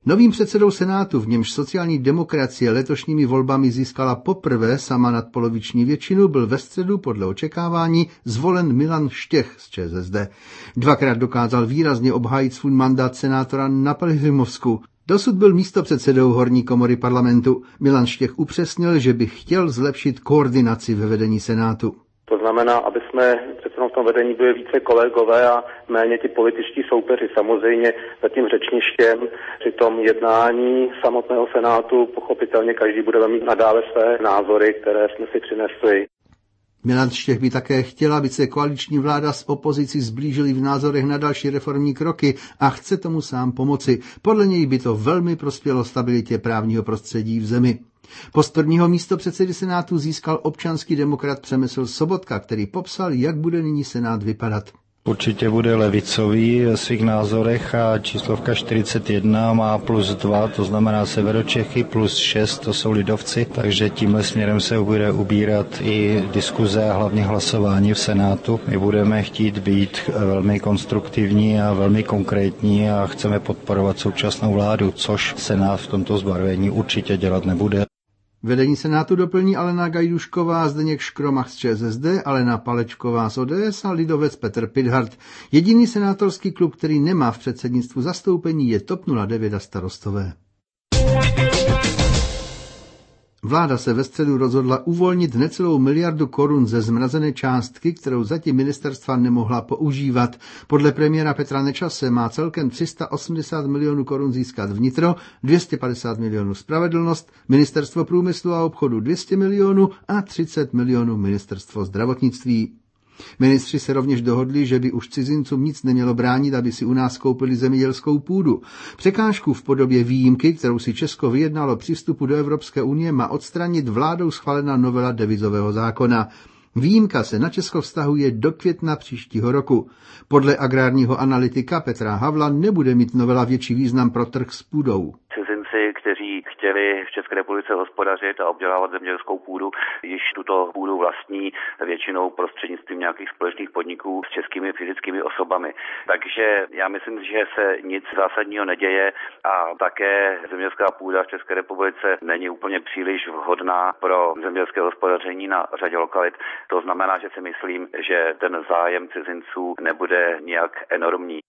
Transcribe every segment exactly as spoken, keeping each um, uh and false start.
Novým předsedou Senátu, v němž sociální demokracie letošními volbami získala poprvé sama nadpoloviční většinu, byl ve středu podle očekávání zvolen Milan Štěch z ČSSD. Dvakrát dokázal výrazně obhájit svůj mandát senátora na Pelhřimovsku. Dosud byl místopředsedou horní komory parlamentu. Milan Štěch upřesnil, že by chtěl zlepšit koordinaci ve vedení Senátu. To znamená, aby jsme přece v tom vedení byli více kolegové a méně ti političtí soupeři. Samozřejmě za tím řečništěm při tom jednání samotného Senátu pochopitelně každý bude mít nadále své názory, které jsme si přinesli. Milan Štěch by také chtěla, aby se koaliční vláda s opozicí zblížily v názorech na další reformní kroky a chce tomu sám pomoci. Podle něj by to velmi prospělo stabilitě právního prostředí v zemi. Post prvního místopředsedy Senátu získal občanský demokrat Přemysl Sobotka, který popsal, jak bude nyní Senát vypadat. Určitě bude levicový ve svých názorech a číslovka čtyřicet jedna má plus dva, to znamená Severočechy, plus šest, to jsou lidovci, takže tímhle směrem se bude ubírat i diskuze a hlavně hlasování v Senátu. My budeme chtít být velmi konstruktivní a velmi konkrétní a chceme podporovat současnou vládu, což Senát v tomto zbarvení určitě dělat nebude. Vedení Senátu doplní Alena Gajdušková, Zdeněk Škromach z ČSSD, Alena Palečková z O D S a lidovec Petr Pithart. Jediný senátorský klub, který nemá v předsednictvu zastoupení, je TOP nula devět a Starostové. Vláda se ve středu rozhodla uvolnit necelou miliardu korun ze zmrazené částky, kterou zatím ministerstva nemohla používat. Podle premiéra Petra Nečase má celkem tři sta osmdesát milionů korun získat vnitro, dvě stě padesát milionů spravedlnost, ministerstvo průmyslu a obchodu dvě stě milionů a třicet milionů ministerstvo zdravotnictví. Ministři se rovněž dohodli, že by už cizincům nic nemělo bránit, aby si u nás koupili zemědělskou půdu. Překážku v podobě výjimky, kterou si Česko vyjednalo při vstupu do Evropské unie, má odstranit vládou schválená novela devizového zákona. Výjimka se na Česko vztahuje do května příštího roku. Podle agrárního analytika Petra Havla nebude mít novela větší význam pro trh s půdou. Cizinci, kteří chtěli v České republice hospodařit a obdělávat zemědělskou půdu, již tuto půdu vlastní většinou prostřednictvím nějakých společných podniků s českými fyzickými osobami. Takže já myslím, že se nic zásadního neděje a také zemědělská půda v České republice není úplně příliš vhodná pro zemědělské hospodaření na řadě lokalit. To znamená, že si myslím, že ten zájem cizinců nebude nějak enormní.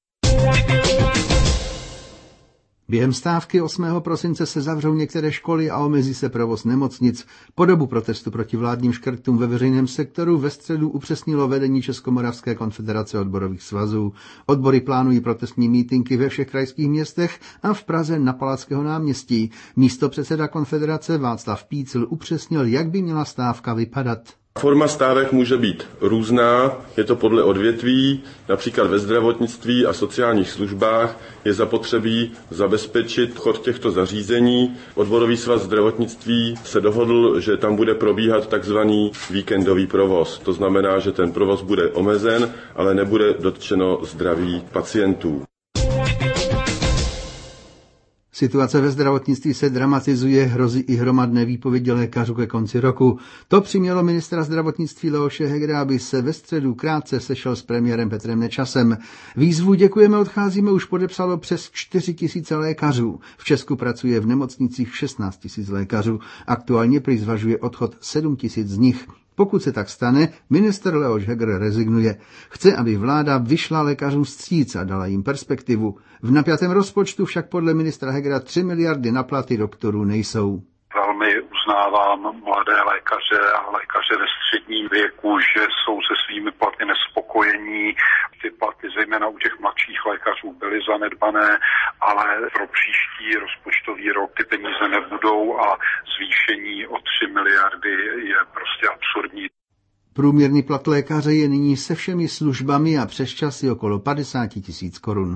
Během stávky osmého prosince se zavřou některé školy a omezí se provoz nemocnic. Po dobu protestu proti vládním škrtům ve veřejném sektoru ve středu upřesnilo vedení Českomoravské konfederace odborových svazů. Odbory plánují protestní mítinky ve všech krajských městech a v Praze na Palackého náměstí. Místopředseda konfederace Václav Pícl upřesnil, jak by měla stávka vypadat. Forma stávek může být různá, je to podle odvětví, například ve zdravotnictví a sociálních službách je zapotřebí zabezpečit chod těchto zařízení. Odborový svaz zdravotnictví se dohodl, že tam bude probíhat takzvaný víkendový provoz. To znamená, že ten provoz bude omezen, ale nebude dotčeno zdraví pacientů. Situace ve zdravotnictví se dramatizuje, hrozí i hromadné výpovědi lékařů ke konci roku. To přimělo ministra zdravotnictví Leoše Hegera, aby se ve středu krátce sešel s premiérem Petrem Nečasem. Výzvu Děkujeme, odcházíme už podepsalo přes čtyři tisíce lékařů. V Česku pracuje v nemocnicích šestnáct tisíc lékařů. Aktuálně prý zvažuje odchod sedm tisíc z nich. Pokud se tak stane, ministr Leoš Heger rezignuje. Chce, aby vláda vyšla lékařům vstříc a dala jim perspektivu. V napjatém rozpočtu však podle ministra Hegera tři miliardy na platy doktorů nejsou. Velmi uznávám mladé lékaře a lékaře ve středním věku, že jsou se svými platy nespokojení. Ty platy zejména u těch mladších lékařů byly zanedbané, ale pro příští rozpočtový rok ty peníze nebudou a zvýšení o tři miliardy je prostě absurdní. Průměrný plat lékaře je nyní se všemi službami a přesčasy okolo padesát tisíc korun.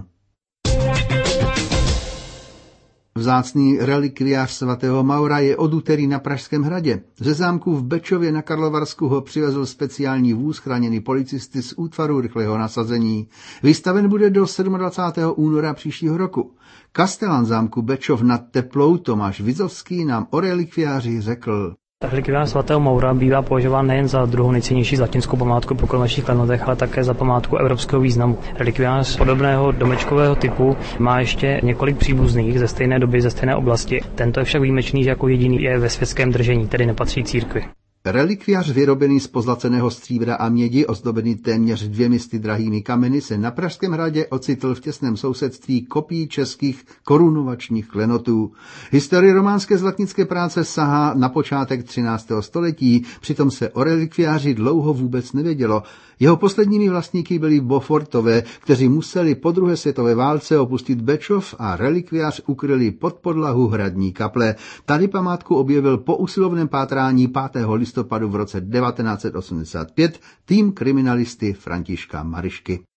Vzácný relikviář svatého Maura je od úterý na Pražském hradě. Ze zámku v Bečově na Karlovarsku ho přivezl speciální vůz chráněný policisty z útvaru rychlého nasazení. Vystaven bude do dvacátého sedmého února příštího roku. Kastelán zámku Bečov nad Teplou Tomáš Vizovský nám o relikviáři řekl. Relikviář svatého Moura bývá považován nejen za druhou nejcennější zlatinskou památku po klenotých klenotech, ale také za památku evropského významu. Relikviář podobného domečkového typu má ještě několik příbuzných ze stejné doby, ze stejné oblasti. Tento je však výjimečný, že jako jediný je ve světském držení, tedy nepatří církvi. Relikviář vyrobený z pozlaceného stříbra a mědi, ozdobený téměř dvěmi sty drahými kameny, se na Pražském hradě ocitl v těsném sousedství kopií českých korunovačních klenotů. Historie románské zlatnické práce sahá na počátek třináctého století, přitom se o relikviáři dlouho vůbec nevědělo. Jeho posledními vlastníky byli Beaufortové, kteří museli po druhé světové válce opustit Bečov a relikviář ukryli pod podlahu hradní kaple. Tady památku objevil po usilovném pátrání pátého listopadu v roce devatenáct set osmdesát pět tým kriminalisty Františka Marišky.